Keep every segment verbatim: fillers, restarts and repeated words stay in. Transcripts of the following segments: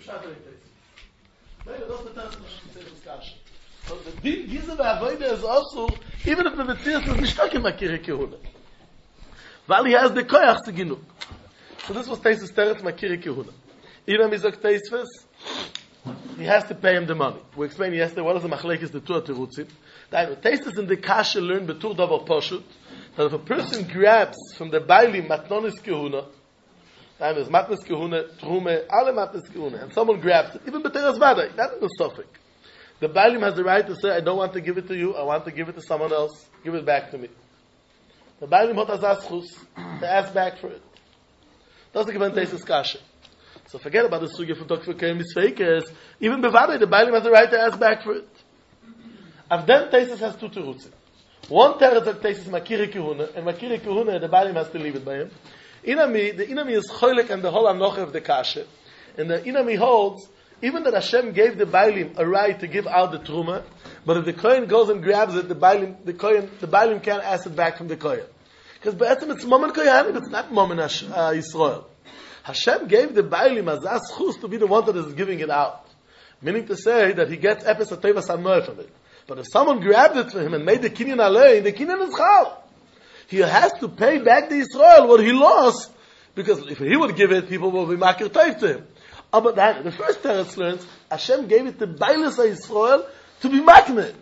pshat of it. Maybe that's the test of the discussion. So the din giza ve'avoida is also, even if the Metzias is nicht stuck in Makiri Kehuna. Weil he has the koyach to ginuk. So this was Teisus Teretz Makiri Kehuna. Even Mizok Teisves, he has to pay him the money. We explained yesterday what is the machlekes the Tur Terutzim. That Teisus in the Kasha learned betur davar poshut that if a person grabs from the Bailim Matnonis Kehuna, that is Matnos Kehuna, Trume, alle Matnos Kehuna, and someone grabs it, even B'teras Vada, that is a suffix. The Bailim has the right to say, I don't want to give it to you, I want to give it to someone else, give it back to me. The Bailim hot azaschus, they ask back for it. Doesn't give an Teisus Kasha. So forget about the sugi from Tok Fekei Misfeikes. Even Bevada, the Bailim has the right to ask back for it. Of them, Teisus has two terutzim. One teretz that Teisus Makiri Kehuna, and Makiri Kehuna, the Bailim has to leave it by him. Inami, the Inami is choylek and the whole anoche of the Kasha. And the Inami holds, even that Hashem gave the Bailim a right to give out the Truma, but if the Kohen goes and grabs it, the Bailim, the Kohen, the Bailim can't ask it back from the Kohen. Because Be'etzim it's Momen Kohanim, it's not Momen uh, Yisrael. Hashem gave the Bailim as Aschus to be the one that is giving it out. Meaning to say that he gets Epes HaTeva Sanoy from it. But if someone grabbed it for him and made the Kinyan Alein, the Kinyan is Chal. He has to pay back to Israel what he lost, because if he would give it, people will be Makir Toiv to him. But then, the first Teretz learns, Hashem gave it to Bailis Israel to be Maknet.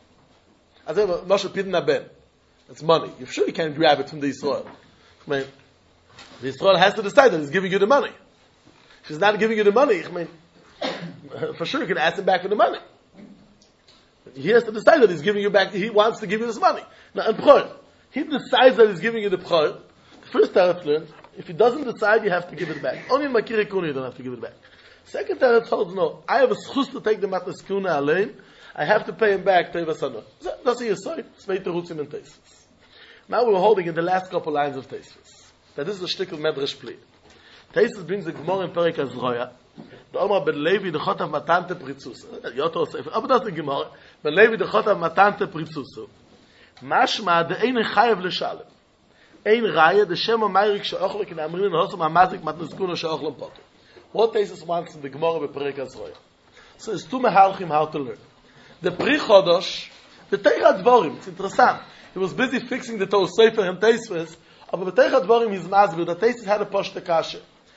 I say, Moshe Pidna Ben. That's money. You're sure you can't grab it from the Israel. I mean, the Israel has to decide that he's giving you the money. If he's not giving you the money, I mean, for sure you can ask him back for the money. He has to decide that he's giving you back, he wants to give you this money. Now, in P'chor, he decides that he's giving you the P'chor. The first Teretz learns, if he doesn't decide, you have to give it back. Only in Makiri Kehuna you don't have to give it back. Second Teretz holds, no, I have a schus to take the Matnas Kehuna alone, I have to pay him back Teva Sanoy. That's a Yesod, Svei Terutzim and Teisus. Now we're holding in the last couple lines of Teisus. That this is a shtick of Medrash Pli. Teisus brings the Gemara in Perek Azroya. The Omar ben Levi the Chotav Matante Pritzus. Yoto Sefer. Aber das ist Gemara. Ben Levi the Chotav Matante Pritzus. Mashma de ein chayev leshalem. Ein raya de Shem Amayrik she'ochle kin amrin hosam hamazik matnas kuna she'ochle potter. What Teisus wants in the Gemara in Perek Azroya. So it's two mehalchim how to learn. The Pri Chodosh, the Teira Dvorim. It's interesting. He was busy fixing the Torah Sefer and Teisves. Aber the Teira Dvorim is mazvir. The Teisus had a poshta kasha.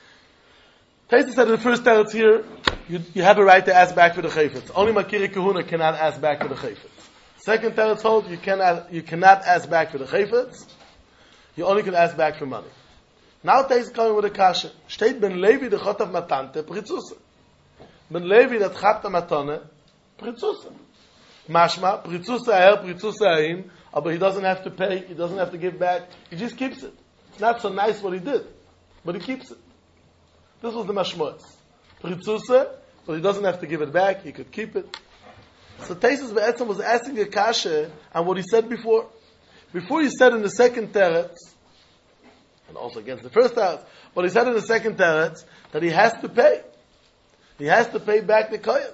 Teisus said in the first teretz here, you, you have a right to ask back for the chayfetz. Only Makiri Kehuna cannot ask back for the chayfetz. Second teretz holds, you cannot, you cannot ask back for the chayfetz. You only can ask back for money. Now Teisus coming with a kasha. Steht ben Levi the chotav matante pritzusa. Ben Levi that chabta matone pritzusa. Mashma pritzusa aher pritzusa ahin. But he doesn't have to pay. He doesn't have to give back. He just keeps it. It's not so nice what he did, but he keeps it. This was the mashmois. Pritzusa, but he doesn't have to give it back. He could keep it. So Teisus Be'etzim was asking a kasha on what he said before. Before he said in the second teretz, and also against the first teretz, but he said in the second teretz that he has to pay. He has to pay back the kohen.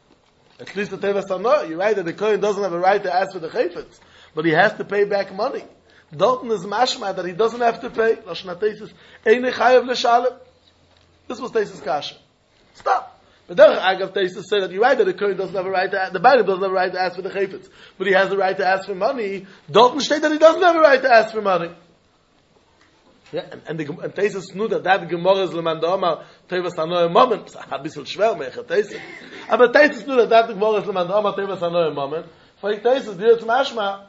At least the Teva Sanoy. You're right that the kohen doesn't have a right to ask for the chayfetz, but he has to pay back money. Dalton is mashma that he doesn't have to pay. Lashon Teisus eine chayev leshalem. This was Teisus kasha. Stop. But then Agav Teisus said that you're right that the Kohen doesn't have a right to ask, the Bailim doesn't have a right to ask for the chayfetz, but he has the right to ask for money. Dalton stated that he doesn't have a right to ask for money. Yeah, and, and, the, and Teisus knew that that Gemara is leman da'omar Teva Sanoy moment. A bissel schwer mecher Teisus. Aber Teisus knew that that Gemara is leman da'omar Teva Sanoy moment. For Teisus did it mashma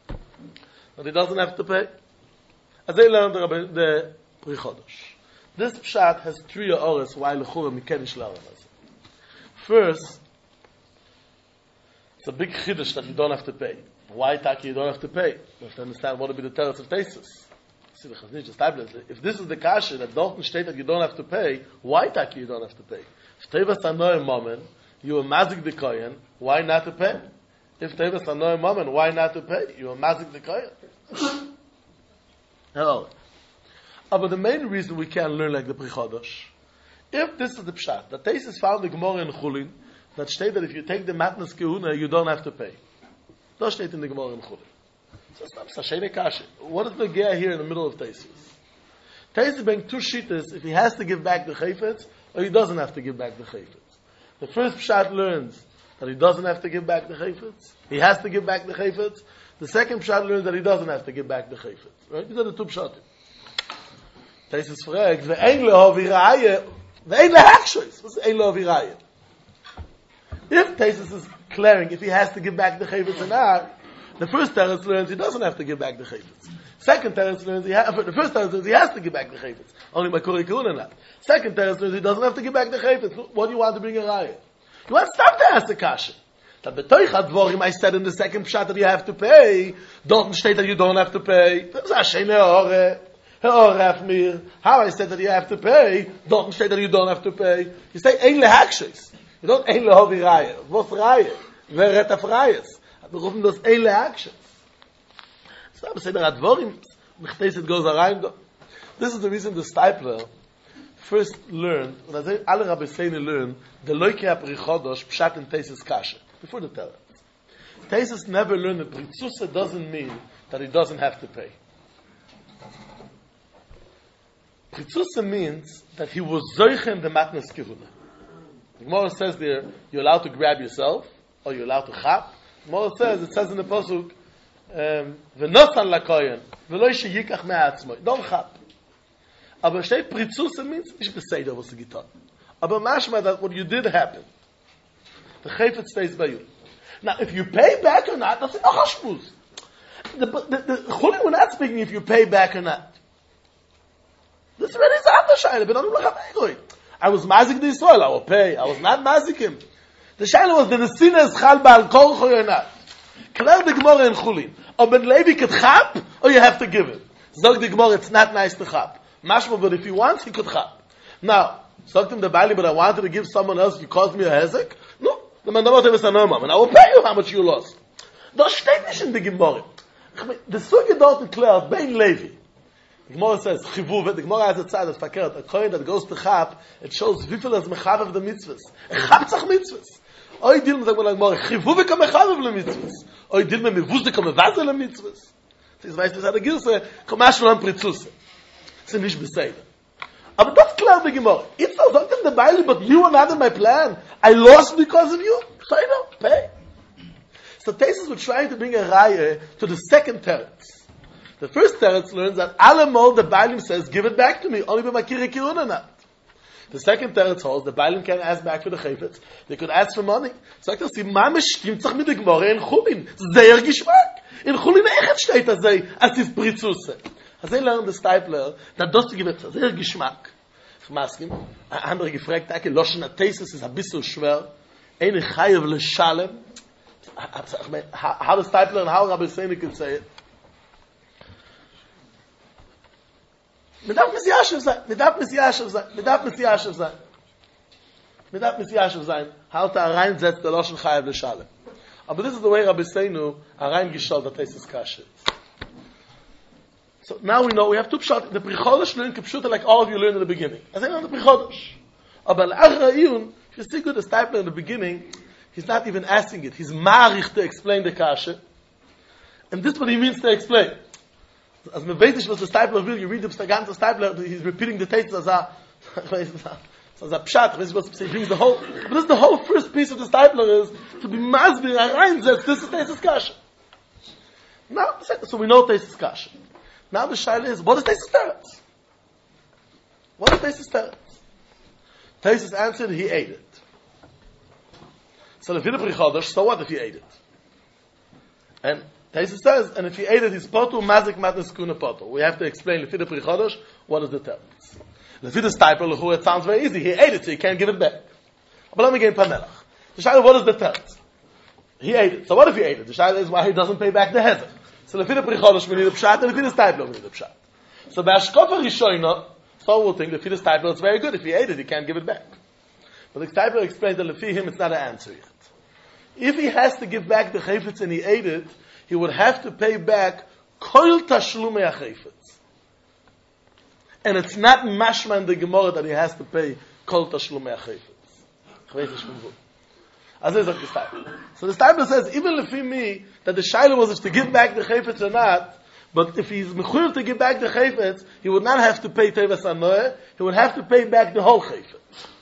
that he doesn't have to pay. As they learned the, the Pri Chodosh. This pshat has three hours why lechura mikenish la'aram. First, it's a big chiddush that you don't have to pay. Why taki you don't have to pay? You have to understand what would be the teretz of Teisus. See the Chazon Ish established. If this is the kasha that don't state that you don't have to pay, why taki you don't have to pay? If Teva Sanoy Momen, you are mazik the kohen, why not to pay? If Teva Sanoy Momen, why not to pay? You are mazik the kohen. Hello. Uh, but the main reason we can't learn like the Pri Chodosh, if this is the pshat, that Teisus found the Gemara in Chulin, that state that if you take the Matnas Kehuna, you don't have to pay. That state in the Gemara in Chulin. So it's not Sashene Kashi. What is the gear here in the middle of Teisus? Teisus being two shittas, if he has to give back the chayfetz, or he doesn't have to give back the chayfetz. The first pshat learns that he doesn't have to give back the chayfetz. He has to give back the chayfetz. The second pshat learns that he doesn't have to give back the chayfetz. Right? These are the two pshatim. Taisus fragt, ve'ein lehovi raya, ve'ein lehachshois. What's ein lehovi raya? If Taisus is declaring if he has to give back the chayfetz or not, the first teretz learns he doesn't have to give back the chayfetz. Second teretz learns he ha- the first teretz learns he has to give back the chayfetz. Only by Kuri Kuna not. Second teretz learns he doesn't have to give back the chayfetz. What do you want to bring a raya? You want to stop to ask the kasha. That betoich advorim I said in the second pshat that you have to pay. Don't state that you don't have to pay. How I said that you have to pay. Don't state that you don't have to pay. You say ein lehakshis. You don't ein lehovi raya. What's raya? Veret af rayas. Wir rufen das ein lehakshis. So I'm saying that advorim it goes around. This is the reason the Stipler first learned, when I say alle Rabbi Seine learn, the loike aprichodosh pshat in Teisus kasha. Before the Torah. Teisus never learned that Pritzusa doesn't mean that he doesn't have to pay. Pritzusa means that he was zoiche in the matnas kivuna. The Gemara says there, you're allowed to grab yourself, or you're allowed to chap. The Gemara says, it says in the Pasuk, v'nosan lakoyen, v'lo sheyikach me'atzmo. Don't chap. Aber steht Pritzusa means, nicht beseder, was du getan. Aber mashma that what you did happen. The chayfetz stays by you. Now, if you pay back or not, that's a hashpuz. The the Chuli, we're not speaking if you pay back or not. This already is a other shayla. I was mazik the Yisrael, I will pay. I was not mazik him. The shayla was the nesina is chal ba'al kol choy or not. Klar the Gemara in Chuli. Or ben Levi could chap, or you have to give it. Zog the Gemara, it's not nice to chap. Mashma, but if he wants, he could chap. Now, Sogt him the Bali, but I wanted to give someone else, you caused me a hezek? No. The man doesn't have a normal, and I will pay you how much you lost. Das steht nicht in the Gemara. The Sugi dort declared, Bein Levi. The Gemara says, Chivuv, the Gemara has a tzad that's fakert, a coin that goes to Chab, it shows wifel as mechav of the mitzvahs. A Chabtzach mitzvahs. Oy dil me, the Gemara, Chivuv ka mechav of the mitzvahs. Oy dil me, mevuz de ka mevazel the mitzvahs. Sie weiß, was hat er girse, komash lo am Pritzusse. Sie nicht beseder. Aber das klar the Gemara. If so, sagt him the Bailey, but you were not in my plan. I lost because of you. So you know, pay. So Teisus were trying to bring a raya to the second teretz. The first teretz learns that Alamol, the Bailim says, give it back to me, only by Makiri Kiruna not. The second teretz holds, the Bailim can ask back for the chayfetz. They could ask for money. So I can see, Mama stimmt sich mit der Gemara in Chulin. Sehr Geschmack. In Chulin echet steht das sei, as is Pritzusse. As I learned the Stipler, that does to give it sehr Geschmack. Ich maskim. Andere gefragt, ake, Loschen a Teisus is a bissel schwer. Eine chayev l'shalem. How the Stipler and how Rabbi Seine could say it. Mit darf mis Yashiv sein. Mit darf mis Yashiv sein. Mit darf mis Yashiv sein. Mit darf mis Yashiv sein. Halt er reinsetzt der Loschen chayev l'shalem. Aber this is the way Rabbi Seinu are reingeschaut that Teisus kashe. So now we know we have two pshat. The Prichodesh learn kipshuta like all of you learned in the beginning. I think on the Prichodesh. Aber Al-Achrayun, if you see good the Stipler in the beginning, he's not even asking it. He's marich to explain the kasha. And this is what he means to explain. As Mevetish was the Stipler will, you read the ganze Stipler, he's repeating the text as a, as a pshat, he's supposed to say, he brings the whole, but this is the whole first piece of the Stipler is, to be masbir, arayinzet, this is Teisus kasha. Now, so we know Teisus kasha. Now the shaila is, what is Teisus teretz? What is Teisus teretz? Teisus answered, he ate it. So the Vidya Prichodesh, so what if he ate it? And Teisus says, and if he ate it, he's potu, mazik, matnes, kuna potu. We have to explain the Vidya Prichodesh, what is the teretz? The Vidya Stipler, it sounds very easy. He ate it, so he can't give it back. But let me get Pamelach. The shaila, what is the teretz? He ate it. So what if he ate it? The shaila is why he doesn't pay back the hezek. So the Vidya Prichodesh, we need a pshat, and the Vidya Stipler, we need a pshat. So by Ashkofa Rishoyna, some will think the Vidya Stipler is very good. If he ate it, he can't give it back. But the Stipler explains that Lefi him, it's not an answer yet. If he has to give back the chayfetz and he ate it, he would have to pay back kol tashlumei chayfetz. And it's not mashma in the Gemara that he has to pay kol tashlumei chayfetz. As is the Stipler. So the Stipler says, even Lefi me, that the shaila was if to give back the chayfetz or not, but if he's mechuyev to give back the chayfetz, he would not have to pay tevas anoeh, he would have to pay back the whole chayfetz.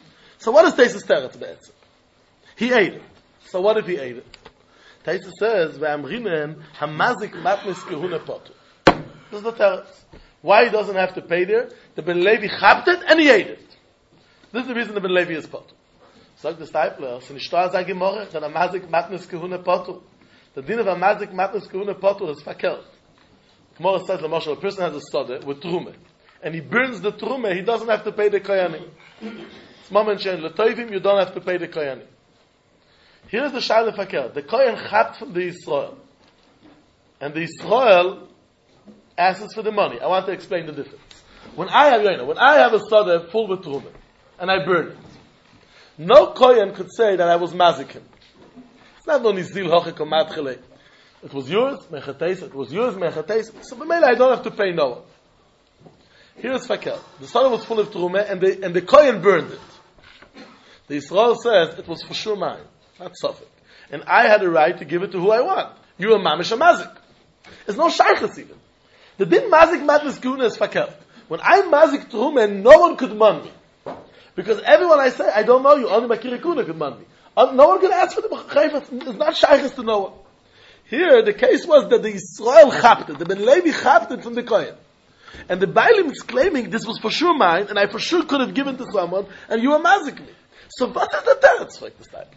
So what is Taisus Teretz be'etzim? He ate it. So what if he ate it? Taisus says, ve'amrinen hamazik matnis kehuna potu. This is the Teretz. Why he doesn't have to pay there? The Ben Levi chapped it and he ate it. This is the reason the Ben Levi is potu. Sagt der Stipler, so nicht da sage morgen, dann hamazik matnis kehuna potu. The din of hamazik matnis kehuna potu is verkehrt. Gemara says, the a person has a study with trume, and he burns the trume, he doesn't have to pay the koyanim. It's moment shen letoivim, you don't have to pay the koyanim. Here's the shaila fakir. The koyan chapped from the Yisrael, and the Yisrael asks for the money. I want to explain the difference. When I have, you know, when I have a study full with trume, and I burn it, no koyan could say that I was mazikim. It's not no nizil hochik or matchele. It was yours, mechates. It was yours, mechates. So b'meila I don't have to pay Noah. Here's Fakel. The son was full of trumah, and the and the kohen burned it. The Yisrael says it was for sure mine, not Suffolk, and I had a right to give it to who I want. You are mamish a mazik. There's no shaykhs even. The din mazik matnas guna is Fakel. When I mazik trumah, no one could man me, because everyone I say I don't know you. Only Makiri Kuna could man me. No one could ask for the chayfetz. It's not shaykhs to Noah. Here, the case was that the Yisrael chapped it, the Ben Levi chapped it from the Kohen. And the Bailim is claiming this was for sure mine, and I for sure could have given to someone, and you were mazik me. So what is the teretz for this type?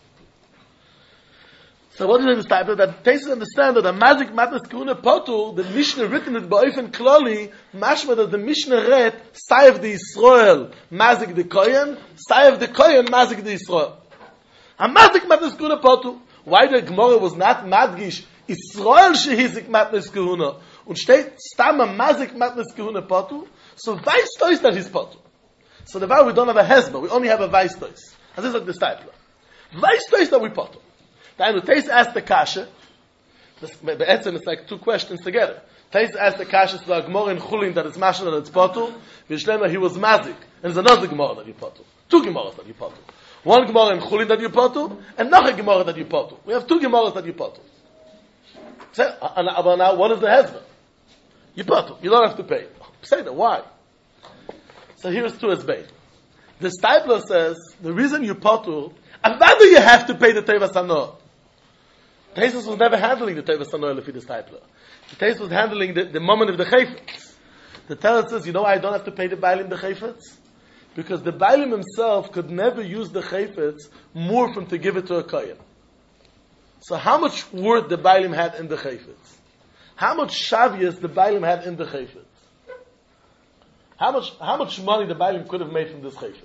So what is the type? That Taisus understand that a mazik matnas kuna potu, the Mishnah written it ba'ofen klali, mashma that the Mishnah read, saiv the Yisrael, mazik the Kohen, saiv the Kohen, mazik the Yisrael. A mazik matnas kuna potu. Why the Gemara was not madgish Israel shehizik matnes kehuna und steht stamma mazik matnes kehuna potu, so weißt du that he's potu. So the way we don't have a hezbollah, we only have a weißt du. And this is like the stipler. Weißt du that we potu. Then Tais asked the kasha. The etzem is like two questions together. Tais asked the kasha to the Gemara in Chulin that it's mashal that it's potu. Vishlema he was mazik, and there's another Gemara that he potu. Two Gemaras that he potu. One Gemara in Chulin that you potu, and another Gemara that you potu. We have two Gemaras that you potu. So, but now, what is the husband? You potu. You don't have to pay. Say that. Why? So here's two esbein. The Stipler says, the reason you potu, and whether you have to pay the Teva Sanoah. Taisus was never handling the Teva Sanoah if he the Stipler. The Taisus was handling the, the moment of the Chayfetz. The Teretz says, you know why I don't have to pay the Bailim the Chayfetz? Because the Bailim himself could never use the Chayfetz more from to give it to a Kohen. So how much word the Bailim had in the Chayfetz? How much Shavias the Bailim had in the Chayfetz? How much, how much money the Bailim could have made from this Chayfetz?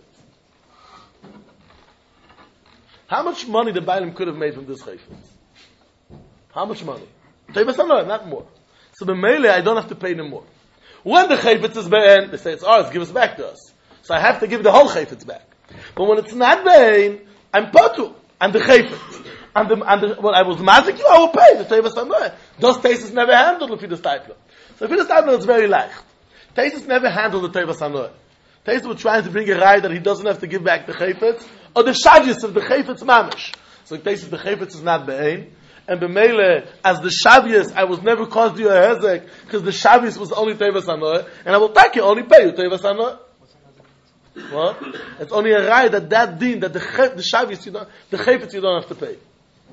How much money the Bailim could have made from this Chayfetz? How much money? Not more. So the Mele, I don't have to pay them more. When the Chayfetz is be'en, they say it's ours, give us back to us. So I have to give the whole chayfetz back. But when it's not bein, I'm potu. I'm the chayfetz. And the, and the, when I was mazik you, I will pay. The Teva Sanoah. Those Taisus never handled the Fidas Taipler. So Fidas Taipler is very leicht. Taisus never handled the Teva Sanoah. Taisus was trying to bring a right that he doesn't have to give back the chayfetz, or the shavius of the chayfetz mamish. So Taisus, the chayfetz is not bein. And b'meile, as the shavius, I was never caused you a hezek, because the shavius was only Teva Sanoah, and I will take you, only pay you Teva Sanoah. What? It's only a right that that din, that the the shavis you don't, the chayfetz you don't have to pay.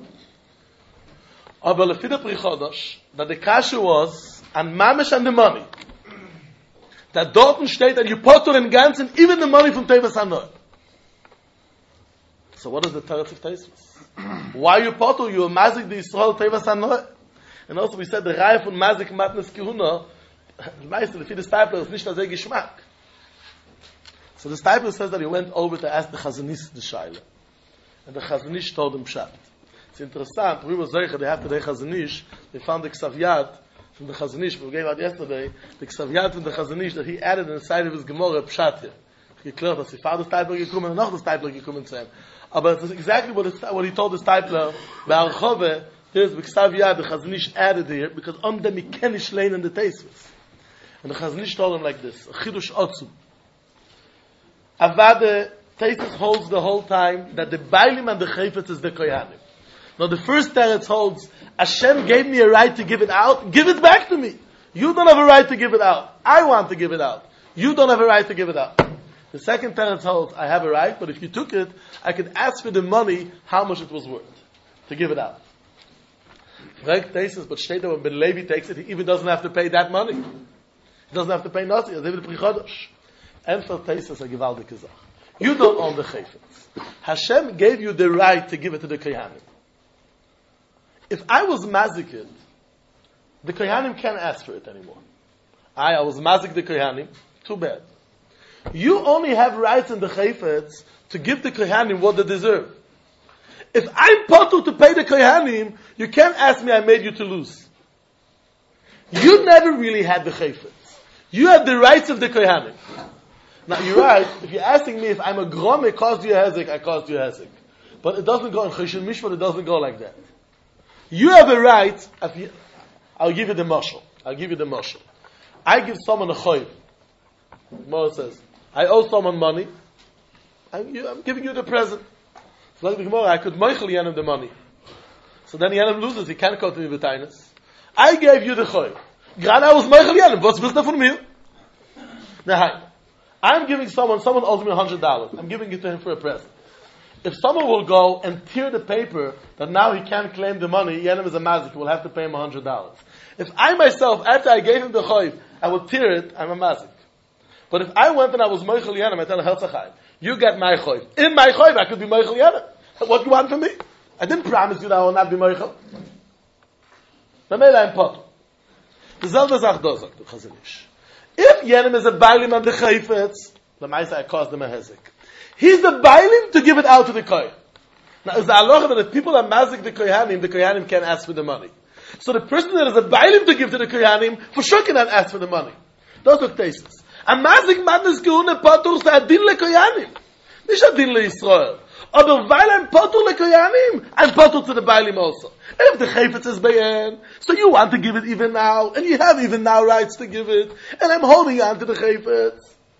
Aber lefida prichodosh, that the kasha was and mamish and the money. That dorten steht that you potter in ganzen, even the money from Teva Sanoah. So what is the teretz of Taisus? Why you potter? You are mazik the Yisrael Teva Sanoah. And also we said the raya von mazik matnes kehuna. Meist lefida stapler is nicht sehr geschmack. So the Stipler says that he went over to ask the Chazanish the Shaila. And the Chazanish told him Pshat. It's interesting, we were Zeicha, they have today Chazanish, they found the Ksaviyad from the Chazanish, we gave out yesterday, the Ksaviyad from the Chazanish that he added inside of his Gemara Pshat here. Geklärt, dass die Vater Stipler gekommen und noch der Stipler gekommen zu ihm. Aber it's exactly what, it, what he told the Stipler, bei Archove, there's the Ksaviyad, the Chazanish added here, because on them he kenish lane in the Taisus. And the Chazanish told him like this, Chidush Otsu. Avada Taisus holds the whole time that the Bailim and the Chayfetz is the Koyanim. Now the first teretz holds, Hashem gave me a right to give it out, give it back to me. You don't have a right to give it out. I want to give it out. You don't have a right to give it out. The second teretz holds, I have a right, but if you took it, I could ask for the money how much it was worth to give it out. Right? But steht there, when Ben Levi takes it, he even doesn't have to pay that money. He doesn't have to pay nothing. He's able to pay chodesh. And for Tesis, a gewaltige Sache. You don't own the chayfetz. Hashem gave you the right to give it to the kohanim. If I was mazikid, the kohanim can't ask for it anymore. I, I was mazik the kohanim. Too bad. You only have rights in the chayfetz to give the kohanim what they deserve. If I'm potul to pay the kohanim, you can't ask me, I made you to lose. You never really had the chayfetz. You have the rights of the kohanim. Now you're right, if you're asking me if I'm a grom, it caused you a hezek, I caused you a hezek. But it doesn't go in Choshen Mishpat, it doesn't go like that. You have a right, if you, I'll give you the mashal. I'll give you the mashal. I give someone a choiv. Gemara says, I owe someone money, I'm, you, I'm giving you the present. So like the Gemara, I could moichel Yenim the money. So then Yenim loses, he can't go to me with tainas. I gave you the choiv. Gerade I was moichel Yenim, what's willst du von mir? Nein. I'm giving someone, someone owes me a hundred dollars. I'm giving it to him for a present. If someone will go and tear the paper that now he can't claim the money, Yenim is a mazik, will have to pay him a hundred dollars. If I myself, after I gave him the choiv, I will tear it, I'm a mazik. But if I went and I was moichel Yenim, I tell him, Herzachai, you get my choiv. In my choiv, I could be moichel Yenim. What do you want from me? I didn't promise you that I will not be moichel. Then maybe I'm pot. The Zelda sagt da, sagt the Chazon Ish. If Yenim is a bailim on the chayfetz, the Maisa I caused him a hezek. He's the bailim to give it out to the kohen. Now, is the halacha that if people are mazik the kohanim, the kohanim can't ask for the money. So the person that is a bailim to give to the kohanim, for sure cannot ask for the money. Those are cases. A mazik madness gehune patur sa adin le kohanim. Nicht adin le Yisrael. Aber weil I'm patur le kohanim, I'm patur to the bailim also. And if the chayfetz is bayan, so you want to give it even now, and you have even now rights to give it, and I'm holding on to the chayfetz.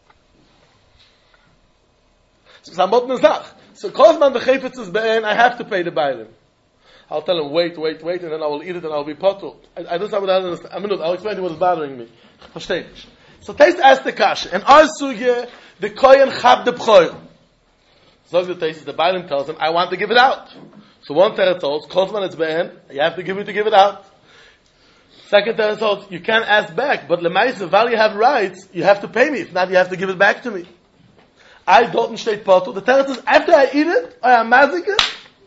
So Samot Nezach. So cause man the chayfetz is bayan, I have to pay the bailim. I'll tell him, wait, wait, wait, and then I will eat it and I'll be patur. I, I don't know what I understand. I mean, I'll explain to you what is bothering me. Verstehe ich. So taste ask the kasha. And our sugya, the kohen chab the b'choil. So the taste, the bailim tells him, I want to give it out. So one teretz holds, Kozman it's behen, you have to give it to give it out. Second teretz holds, you can't ask back, but lemaisa, while you have rights, you have to pay me. If not, you have to give it back to me. I don't state potul. The teretz is, after I eat it, I am mazik it.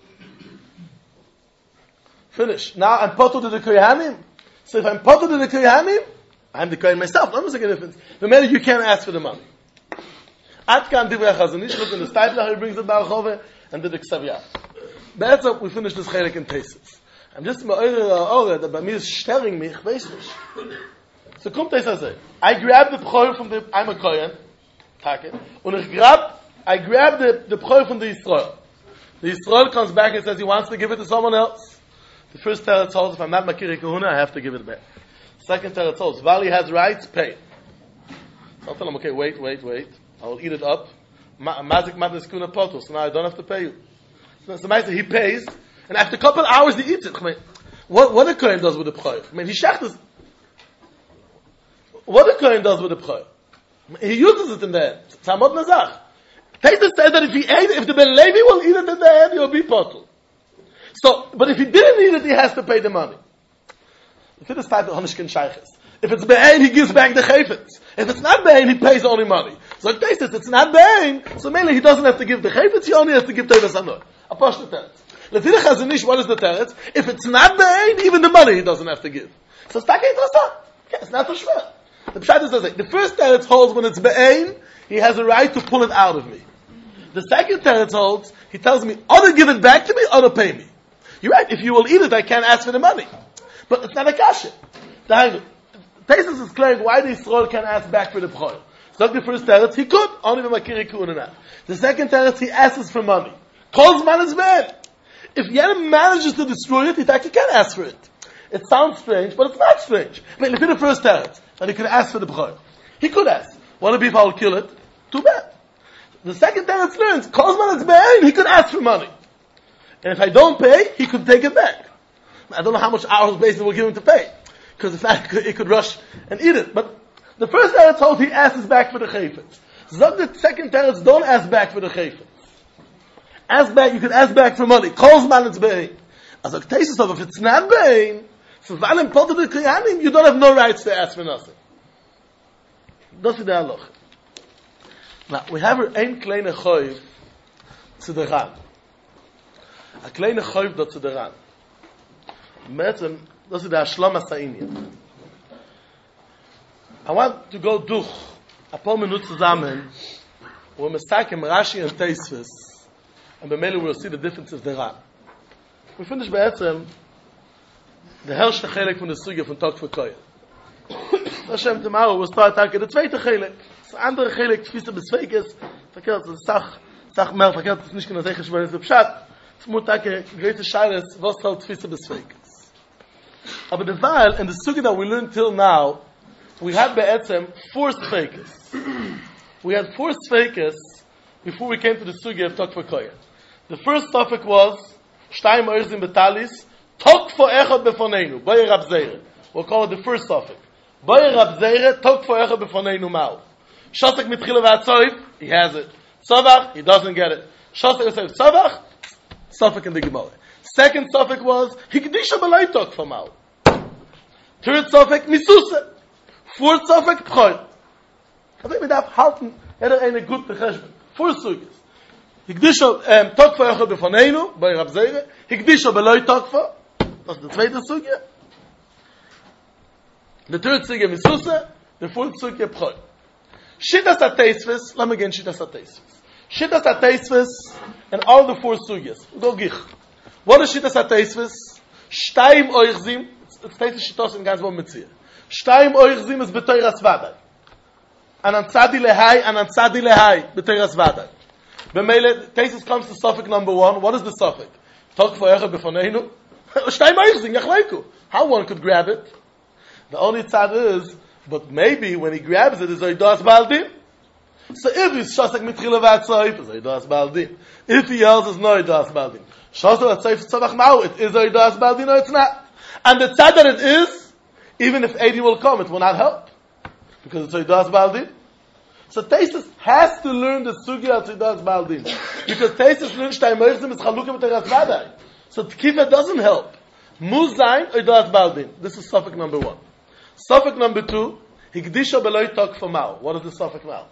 Finish. Now I'm potul to the kohanim. So if I'm potul to the kohanim, I'm the kohen myself. Not making a difference. The matter you can't ask for the money. Atkan divrei Chazon Ish, look in the Steipler, he brings the Baruch Hove, and the Ksaviyah. That's up, we finish this chelik in Tesis. I'm just in my eure, that by me is staring me, ich weiß nicht. So kommt es also. I grab the Pchol from the, I'm a Kohen, take und ich grab, I grab the, the Pchol from the Yisrael. The Yisrael comes back and says he wants to give it to someone else. The first teretz holds, if I'm not Makiri Kahuna, I have to give it back. Second teretz holds, Vali has rights, pay. So I'll tell him, okay, wait, wait, wait. I will eat it up. Mazik madnes kuna potus, so now I don't have to pay you. So the he pays, and after a couple of hours he eats it. I mean, what what a kohen does with the pchoy? I mean, he shachtas. What a kohen does with the pchoy? He uses it in the end. Samot nazach. Taita said that if he ate, if the Ben Levi will eat it in the end, he will be potul. So, but if he didn't eat it, he has to pay the money. If it's type of honishkin shayches. If it's be'ain, he gives back the chayfetz. If it's not be'ain, he pays only money. So it tastes it's not be'ain, so mainly he doesn't have to give the chayfetz, he only has to give teves anor. Aposh the teretz. Lefidach Chazon Ish, what is the teretz? If it's not be'ain, even the money he doesn't have to give. So it's not interessant. Okay, it's not so schwer. The pshat is this. The first teretz holds when it's be'ain, he has a right to pull it out of me. The second teretz holds, he tells me, either give it back to me, or pay me. You're right, if you will eat it, I can't ask for the money. But it's not a kasha. Taisus is clearing why the Yisrael can ask back for the b'choil. So the first teretz, he could, only with makiri ku'unanah. The second teretz, he asks for money. Calls man is bad. If Yenim manages to destroy it, he actually can't ask for it. It sounds strange, but it's not strange. I mean, if he the first teretz, and he could ask for the b'choil. He could ask. Want to be if I will kill it? Too bad. The second teretz learns, calls man is bad, he could ask for money. And if I don't pay, he could take it back. I don't know how much hours basically we'll give him to pay. Because if not, he could rush and eat it. But the first teretz holds he asks back for the chayfetz. Zog the second teretz, don't ask back for the chayfetz. Ask back, you can ask back for money. Calls man, it's bein. As a tesis of, if it's not bein, so while in pot of the kriyanim, you don't have no rights to ask for nothing. That's the halach. Now, we have a ein kleine choiv to the ran. A kleine choiv dort to the ran. Metzem, das ist der Ashlam HaSa'inyan. I want to go durch a paar Minuten zusammen, wo wir sagen, Rashi and Tosfos, and b'meili we'll see the differences therein. We finish be'etzem, the herrschte chelik von der Sugya von Tog for Koyah. Hashem, tomorrow we'll start talking the zweite chelik. Das andere chelik, Tfisa B'Sveikes, verkehrt, das ist Sach, Sach mehr, verkehrt, das ist nicht genau sicher, ich weiß, es ist Pshat. Es muss talken, greite Scheiles, was halt Tfisa B'Sveikes. Aber the while, in the Sugya that we learned till now, we had be'etzem four Sfeikes. We had four Sfeikes before we came to the Sugya of Tog for Koyah. The first topic was Shtayim Oirzim Betalis Tog for Echad Befoneinu Boyer Rab Zeire. We'll call it the first topic. Boyer Rab Zeire Tog for Echad Befoneinu Mao. Shosek Mitchila V'Atzoif, he has it. Tzavach, he doesn't get it. Shosek V'Atzoif Tzavach, Sofik in the Gemara. Second topic was Hikdisha B'Loi Tog for Mao. Third topic Misusa. Fourth topic Pchol. I think we have halten er eine gute Cheshbon. Four sugyas. Hikdisha Tog for Echad Befoneinu Boyer Rab Zeire. Hikdisha B'Loi Tog for. That's the zweite sugya. The third sugya Misusa. The fourth sugya Pchol. Shittas HaTosfos, let me again Shittas HaTosfos. Shittas HaTosfos and all the four sugyas. Go gich. What is Shittas HaTosfos? Shtayim Oirzim. It's Tosfos Shittos in ganz wo Metzir. Shtayim Oirzim is B'Toiras Vadai. And an Tzadi Lehai, and an Tzadi Lehai, B'Toiras Vadai. B'Meile, Tosfos comes to suffix number one. What is the suffix? Tog for Echad Befoneinu. Shtayim Oirzim, Yachleiku. How one could grab it? The only tzad is, but maybe when he grabs it, is Oidas Baldim. So if he's Shosek Mitchila V'Atzoif, is Oidas Baldim. If he yells, it's no Oidas Baldim. Shosek V'Atzoif Tzavach Ma'u, it is Oidas Baldim, no it's not. And the tzad that it is, even if eighty will come, it will not help. Because it's Oidas Baldim. So Tosfos has to learn the Sugya of Oidas Baldim. Because Tosfos learns Shtayim Oirzim is Chalukim B'Toiras Vadai. So Tkiva doesn't help. Muzayin Oidas Baldim. This is suffix number one. Suffix number two, Hikdisha B'Loi Tog for Mao. What is the suffix Mao?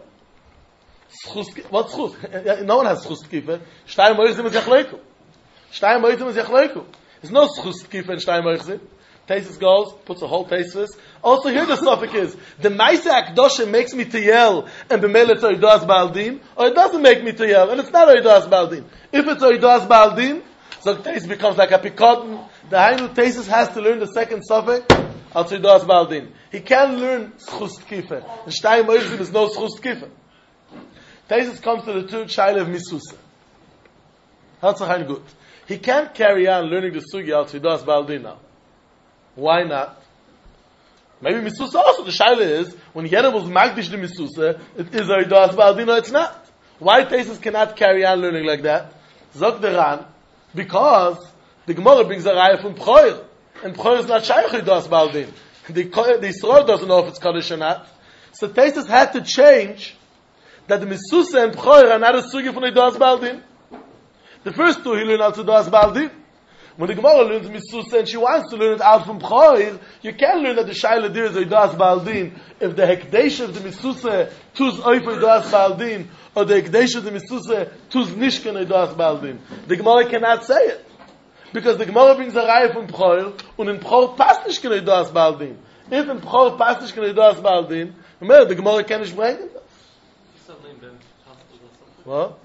What's Schus? No one has Schus Tkiva. Shtayim Oirzim is Yachleiku. Shtayim Oirzim is Yachleiku. There's no Schus Tkiva in Shtayim Oirzim. Tosfos goes, puts a whole Tosfos. Also here the suffix is, the Maisa Akdosha makes me to yell, and B'Meile it's Oidas Baldim, or it doesn't make me to yell, and it's not Oidas Baldim. If it's Oidas Baldim, so Tosfos becomes like a Pikot. The Hainu Tosfos has to learn the second suffix, als Oidas Baldim. He can't learn Schus Tkifa. In Shtayim Oirzim is no Schus Tkifa. Tosfos comes to the third Shaila of Misusa. That's a good. He can't carry on learning the Sugya als Oidas Baldim now. Why not? Maybe Misusa also. The Shaila is, when Yedem was Magdish the Misusa, it is Oidas Baldim, no it's not. Why Tosfos cannot carry on learning like that? Zog the Ran, because the Gemara brings a raya from Pchoir. And Pchoir is not Shaykh Oidas Baldim. The, the Yisrael doesn't know if it's Kaddish or not. So Tosfos had to change that the Misusa and Pchoir are not a Sugya from Oidas Baldim. The first two he learned out to Oidas Baldim. When the Gemara learns Misusa and she wants to learn it out from Pchoir, you can't learn that the Shaila there is Oidas Baldim if the Hekdesh of the Misusa tuz Oif Oidas Baldim or the Hekdesh of the Misusa tuz Nishkan Oidas Baldim. The Gemara cannot say it. Because the Gemara brings a raya from Pchoir, and in Pchoir passt nicht kein Oidas Baldim. If in Pchoir passt nicht kein Oidas Baldim, the Gemara kann nicht bringen das. What?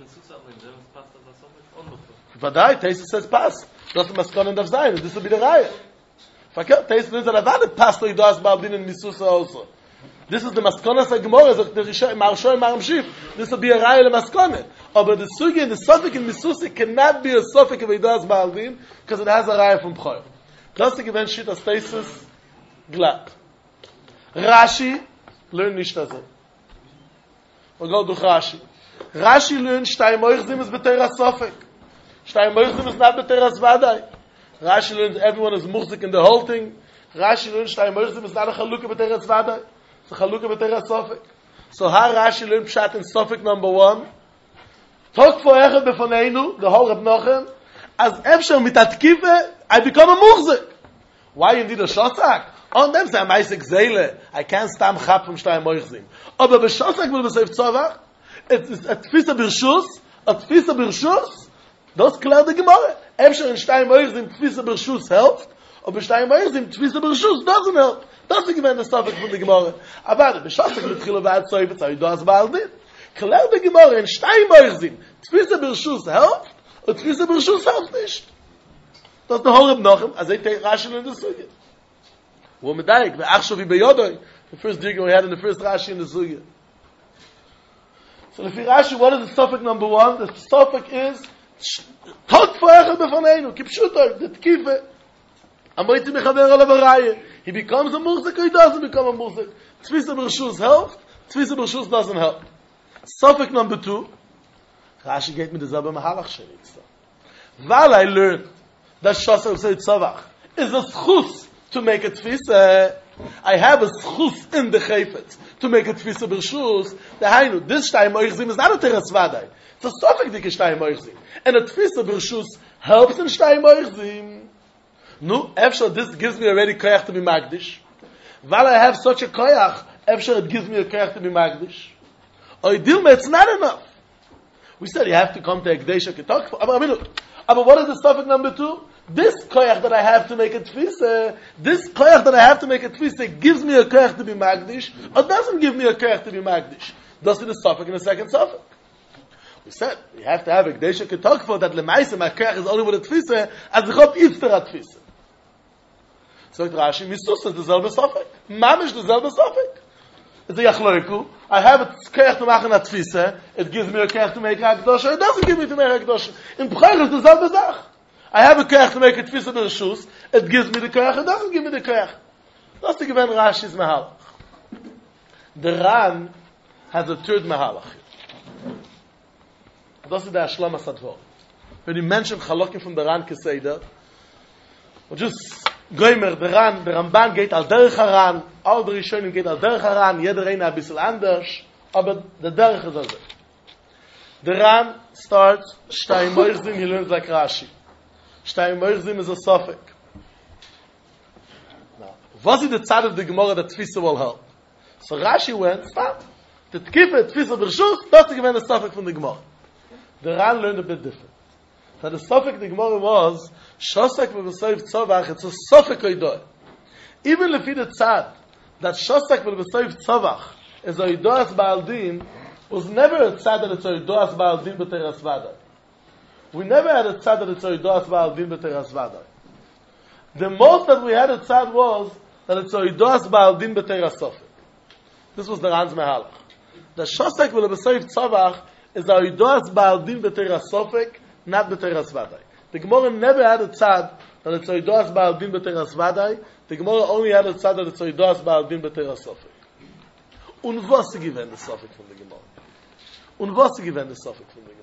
Vadai, Tosfos says pass. Das ist Maskonen darf sein, this will be the raya. Verkehrt, Tosfos learns that Avada passed Oidas Baldim in Misusa also. This is the Maskonas of Gemara, so the Marshoy Maram Shif. This will be a raya le Maskonen. But the Sugya and the Sofik in Misusa cannot be a Sofik of Oidas Baldim because it has a raya from Pchoir. Plus the given shit as Tosfos glatt. Rashi learn nicht das. We'll go to Rashi. Rashi learns Shtayim Oirzim is B'Toiras Sofik. Shtayim Oirzim is not B'Toiras Vadai. Rashi learns everyone is muhzik in the whole thing. Rashi learns Shtayim Oirzim is not a Chalukah B'Toiras Vadai. It's a Chalukah B'Toiras Sofik. So how Rashi learned Pshat in Suffolk number one. Talk for Echad Befoneinu, the whole Reb Nochem, as Efsher mitatkive, I become a muchzik. Why you need a shosak? On them say, Maisik Zele, I can't stam chap from Shtayim Moichzim. Aber Beshosak will be safe tzavach, it's a tfisa birshus, a tfisa birshus, das klar the Gemara. Efsher in Shtayim Moichzim, tfisa birshus helps, or Shtayim Moichzim, tfisa birshus doesn't help. Das ist gewähnt der Stofik von der Gemara. Aber der Beshosak mit Chilo Ba'ad Soifetz, aber du hast Ba'aldin. Klar der Gemara, in Shtayim Moichzim, tfisa birshus helpt, und tfisa birshus helpt nicht. Das ist der Horeb Nochem, also ich take Rashi in der Suge. Wo mit Daik, the Achshavi Beyodoi, the first digger we had in the first Rashi in the Suge. So if you Rashi, what is the suffix number one? The suffix is, Tot Foecha Befoneinu, Kipshuto, the Tkife, Amoiti Mechaber Olav Arayeh. He becomes a Murzak or he doesn't become a Murzak. Tzvisa B'Rshus helps, Tzvisa B'Rshus doesn't help. Suffix number two, Rashi gave me the Zabba Mahalach Shenitza. While I learned that Shasa Usay Tzavach is a schus to make a tfisa. I have a schus in the chayfetz to make a tfisa b'rshus. The hainu, this Shtayim Moichzim is not a teras vaday. It's a stofik dik Shtayim Moichzim. And a tfisa b'rshus helps in Shtayim Moichzim. No, efshar, this gives me already koyach to be magdish. While I have such a koyach, efshar, it gives me a koyach to be magdish. Or dilma, it's not enough. We said you have to come to Ekdesha Ketok. But I mean, look, but what is the stofik number two? This koyach that I have to make a tfisa, this koyach that I have to make a tfisa gives me a koyach to be magdish, or doesn't give me a koyach to be magdish. Does it a suffix in the second suffix? We said, you have to have a Gdesha Ketok for that lemaisa, my koyach is only with a tfisa, as the chop ifter a tfisa. So it Rashi, misus is the selbe suffix. Mamish the selbe suffix. It's a yachloiku. I have a koyach to make a tfisa, it gives me a koyach to make a Gdosha, it doesn't give me to make a Gdosha. In B'chayr is the selbe zach. I have a koyach to make a tfisa b'rshus, it gives me the koyach, it doesn't give me the koyach. That's the given Rashi's mahalach. The Ran has a third mahalach. That's the Ashlam HaSadvor. When you mention Chalokim from the Ran Keseder, or just Goymer, the Ran, the Ramban geht al derech haran, all the Rishonim geht al derech haran, jeder eine a bissel anders, aber the derech is also. The Ran starts, Shtayim Moichzim, he learns like Rashi. Shtayim Moichzim is a suffix. Now, was is the tzad of the Gemara that Tfisa will help? So Rashi went, stop. The Tkife, Tfisa B'Rshus, that's the given the suffix from the Gemara. The Ran learned a bit different. That the suffix of the Gemara was, Shosak v'V'Soif Tzavach, it's a suffix oidoy. Even if the tzad, that Shosak v'V'Soif Tzavach is a oidoas Baal Din, was never a tzad that it's a oidoas Baal Din b'teras vaday. We never had a tzad that it's a oidoas Baal Din b'teras vaday. The most that we had a tzad was that it's a oidoas Baal Din b'teras sofik. This was the Ran's Mehalach. The Shosak v'V'Soif Tzavach is a oidoas Baal Din b'teras sofik, not b'teras vaday. The Gemara never had a tzad that it's a oidoas Baal Din b'teras vaday. The Gemara only had a tzad that it's a oidoas Baal Din b'teras sofik. Und was sie gewähnt das Sofik von der Gemara? Und was sie gewähnt das Sofik von der Gemara?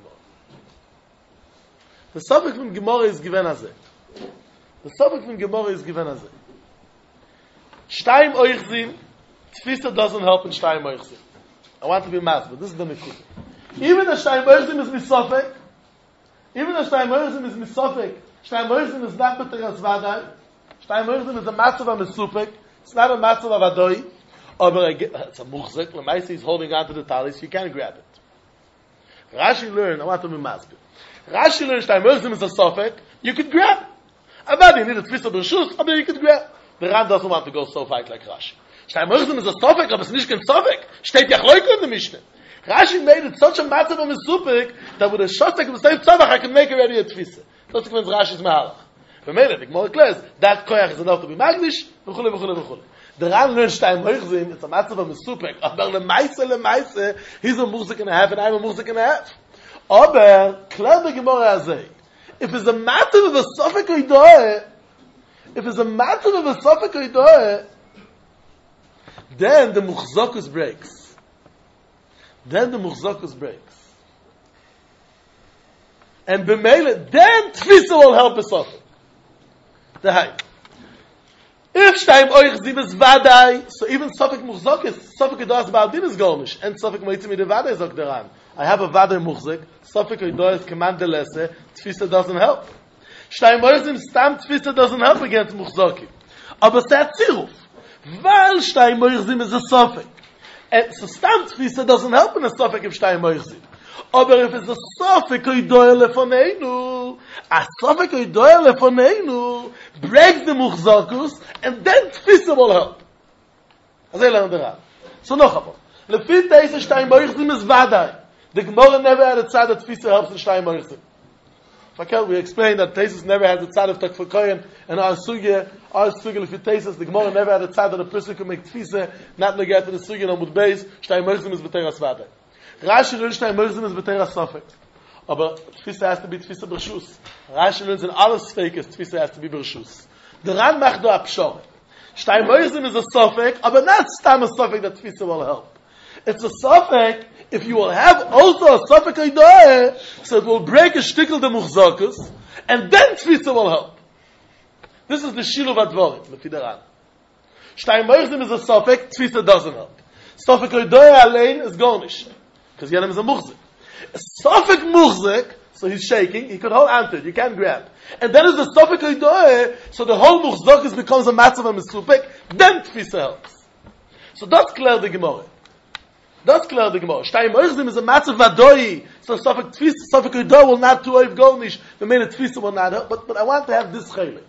The Sofik from Gemara is given as it. The Sofik from Gemara is given as it. Shtayim Oichzim, Tfisa doesn't help in Shtayim Oichzim. I want to be math, but this is the Mikut. Even the Shtayim Oichzim is misofik. Even the Shtayim Oichzim is misofik. Shtayim Oichzim is not b'teras vaday. Shtayim Oichzim is a matzav ha-mesupik. It's not a matzav ha-vadoi. Or it's a muchzik. L'maisi is holding on to the talis. You can't grab it. Rashi learned, I want to be math. Rashi learned Shtayim Oichzim is a sofik. You could grab it. Abadi, you need a tfisa b'rshus, but you could grab. The Ran doesn't want to go so fight like Rashi. Shtayim Oichzim is a sofik, but it's nicht kein sofik. Steht yachloiko in the Mishnah. Rashi made it such a matzav of mesupik that with a shostek of the same tzavach I can make already a tfisa. That's what Rashi's mahalach. We made it. The Gemara declares that koyach is enough to be magdish. V'chule v'chule v'chule. The Ran learned Shtayim Oichzim. It's a matzav of mesupik. Aber lemaise lemaise, he's a muzik and a half, and I'm a muzik and a half. Aber klar the Gemara azay. If it's a matzav of a sofek oidoeh, if it's a matzav of a sofek oidoeh, then the muchzokus breaks. Then the muchzokus breaks. And b'meile, then tfisa will help us off. The high. If Shtaim Oich Zim is Vadai, so even Sofik Muchzok is, Sofik Edoas Baldin is Gornish, and Sofik Moitzim Ide Vadai Zok Deran. I have a Vadai Muchzik, Sofik Edoas Command Delese, Tfisa doesn't help. Shtaim Oich Zim Stam Tfisa doesn't help against Muchzokim. Aber es hat Ziruf. Weil Shtaim Oich Zim is a Sofik. And so Stam Tfisa doesn't help in a Sofik if Shtaim Oich Zim. Aber if it's a Sofik Oidoy Lefoneinu, a Sofik Oidoy Lefoneinu breaks the Muchzokus, and then Tfisa will help. As I learned around. So noch einmal. Lefi Teise Shtaim Oich Zim is Vadai. The Gemara never had a tzad that Tfisa helps in Shtaim Oich Zim. We explained that Tesis never had a tzad of Takfakoyen, and our Sugya, our Sugya Lefi Tesis, the Gemara never had a tzad that a person could make Tfisa, not negate to the Sugya on Mud Beis, Shtaim Oich Zim is B'teras Vadai. Rashi learns Shtaim Oich Zim is B'teras Sofek. Aber Tfisa has to be Tfisa B'Rshus. Rashi learns in all Sfeikes, Tfisa has to be B'Rshus. The Ran macht do a Pshore. Shtaim Oich Zim is a Sofek, but not Stam a Sofek that Tfisa will help. It's a Sofek, if you will have also a Sofek Oidoe, so it will break a shtickle the Muchzokus, and then Tfisa will help. This is the Shiluv Advorim, the Fideran. Shtaim Oich Zim is a Sofek, Tfisa doesn't help. Sofek Oidoe Alein is Gornish, because Yenem is a Muchzik. A Sofek Muchzik, so he's shaking, he could hold onto it, you can't grab. And then is the Sofek Oidoe, so the whole Muchzokus becomes a Matzav and Mesupek, then Tfisa helps. So that's clear the Gemara. That's clear the Gemara. Shtaim Oich Zim is a Matzav Vadoi, so Sofek Tfisa, Sofek Oidoe will not to Oiv Gornish, the main Tfisa will not help, but, but I want to have this chelik.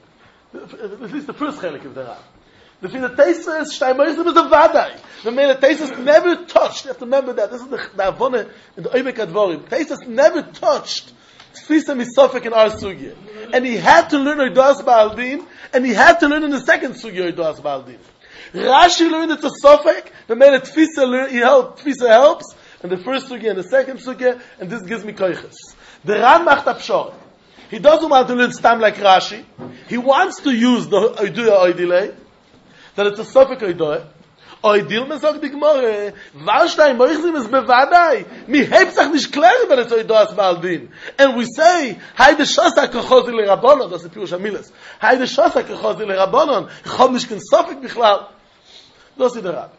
At least the first chelik of the Ran. The Filatesis, Shtaim Oich Zim is a Vadai. The Filatesis never touched, you have to remember that, this is the, the Avone in the Oivek Advorim. Tesis never touched Tfisa Misofek in our Sugya. And he had to learn Oidoas Ba'aldin, and he had to learn in the second Sugya Oidoas Ba'aldin. Rashi learned it's a Sofek, the man at Tfisa learned, he helped, Tfisa helps, and the first Sugya and the second Sugya, and this gives me koiches. The Ran macht Pshore. He doesn't want to learn Stam like Rashi. He wants to use the Oiduya Oidile, that it's a Sofek Oidoe. Oidil me sagt die Gemara, weil Shtaim Oich Zim is bevadai. Mi hebt sich nicht klar, wenn es Oidoas Ba'aldin. And we say, Heide Shosa kechozi le Rabbanon, das ist Pirush HaMilas. Heide Shosa kechozi le Rabbanon. Ich hab nicht kein Sofek bichlal. Das ist der Rab.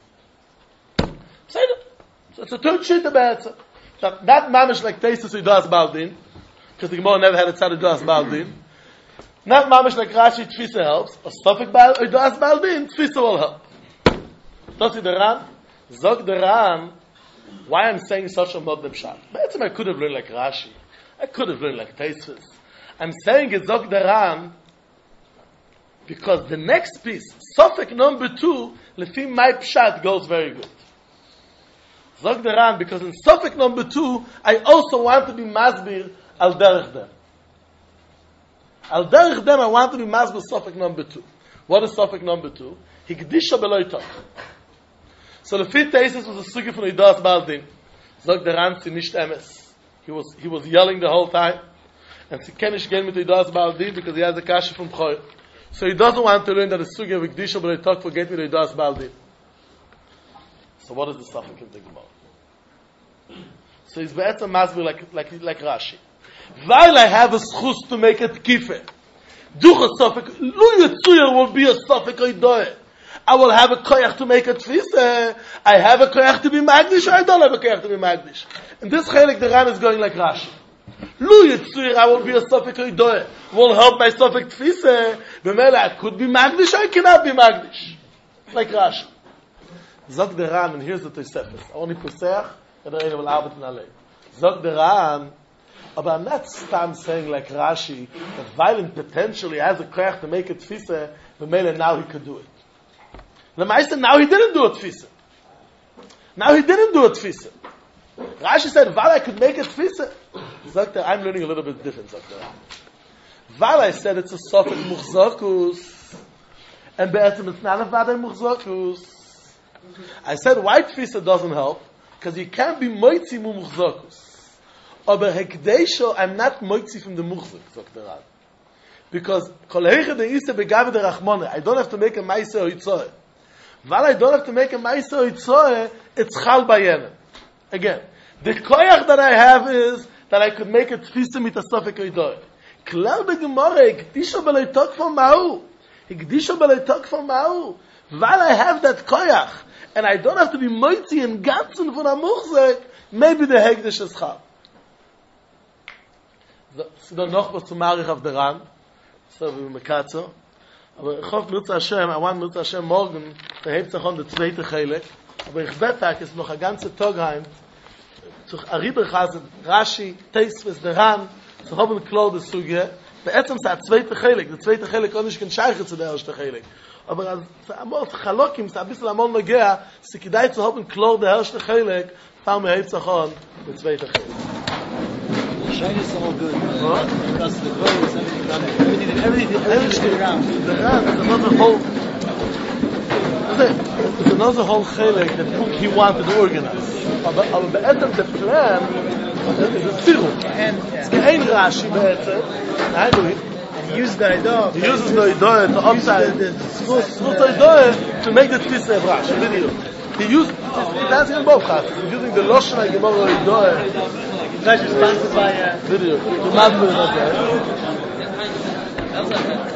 Say that. So it's a third shit about it. That, that mamish like Tesis Oidoas Ba'aldin, because the Gemara never had a tzad Oidoas Ba'aldin. Not mamish like Rashi, Tfisa helps. A Sofek Oidoas Ba'aldin, Tfisa will help. Das ist der Ran. Zog der Ran, why I'm saying such a modern pshat. Betzim I could have learned like Rashi. I could have learned like Tesis. I'm saying it Zog der Ran because the next piece, Sofek number two, lefi my pshat goes very good. Zog der Ran, because in Sofek number two, I also want to be masbir al derech dem. Al derech dem, I want to be masbir Sofek number two. What is Sofek number two? Hikdisha beloitok. So the fifth thesis was a sugi from Oidoas Ba'aldin. Zog der Ran si nicht emes. He was he was yelling the whole time, and si kenish gen mit Oidoas Ba'aldin because he has a kasha from Choy. So he doesn't want to learn that the sugi of Hikdisha beloitok forget with Oidoas Ba'aldin. So what is the suffix in the Gemara? So he's be'etzem masbir like like like Rashi. While I have a schus to make it kife, duch a suffix, lu yitzuyer will be a suffix Oidoe. I will have a koyach to make a tfisa. I have a koyach to be magdish, or I don't have a koyach to be magdish. And this chelik, the Ran is going like Rashi. Lu yitzur, I will be a sofek oidoe. Will help my sofek tfisa. B'mela, I could be magdish, or I cannot be magdish. Like Rashi. Zog the Ran, and here's the Tosefes. Only Pesach, and then I will have it in Alei. Zog the Ran, but I'm not stam saying like Rashi, that Violent potentially has a koyach to make a tfisa, b'mela, now he could do it. The Meister, now he didn't do a tfisa. Now he didn't do a tfisa. Rashi said, Val, I could make a tfisa. Zakta, I'm learning a little bit different, Zakta. Val, I said it's a sofek muchzakus. And be'etzim, it's not a vadai muchzakus. I said, why tfisa doesn't help? Because you can't be moitzi mu muchzakus. Aber hekdeisho, I'm not moitzi from the muchzak, Zakta. Because, kol heiche de iste begabe de rachmone, I don't have to make a maise oitzoe. While I don't have to make a Maisa Oitzoe, it's Chal Bayenem. Again, the koyach that I have is that I could make a tfisa mit a Sofek Oidoe. Klar begemore, Gdisha beloitok for Ma'u. Higdisha Balei Tokfa Ma'u. While I have that koyach, and I don't have to be moitzi and ganzen von a muchzek, maybe the hegdish is chal. So dann noch was zu Marich auf der Rand. So wie Mekatzo. Aber ich hoffe, Nutz Hashem, I want Nutz Hashem morgen, verhebt sich an der zweite Chelik. Aber ich wette, es ist noch ein ganzer Tag heim, zu Ariberchazen, Rashi, Teisves, der Rand, zu haben klar das Suge. Beätzem ist der zweite Chelik. Der zweite Chelik kann nicht kein Scheiche zu der erste Chelik. Aber als amol Chalokim, ist ein bisschen amol Nogea, sie kidai zu haben klar der erste Chelik, fahren wir hebt sich an, der zweite Chelik. Shine is all good. What? That's the goal is everything done. Everything, everything, everything around. The Ran is another whole. It's another whole chelik that he wanted to organize. Aber aber beätem the plan is a zero. And It's kein Rashi beätem. Nein, du. he used the idea. He uses the idea to upside the Zrut the idea to make the tfisa of Rashi. Video. He used it has in both parts. He's using the Lashon Gemara idea. That's sponsored by uh, Video. To not do that. That's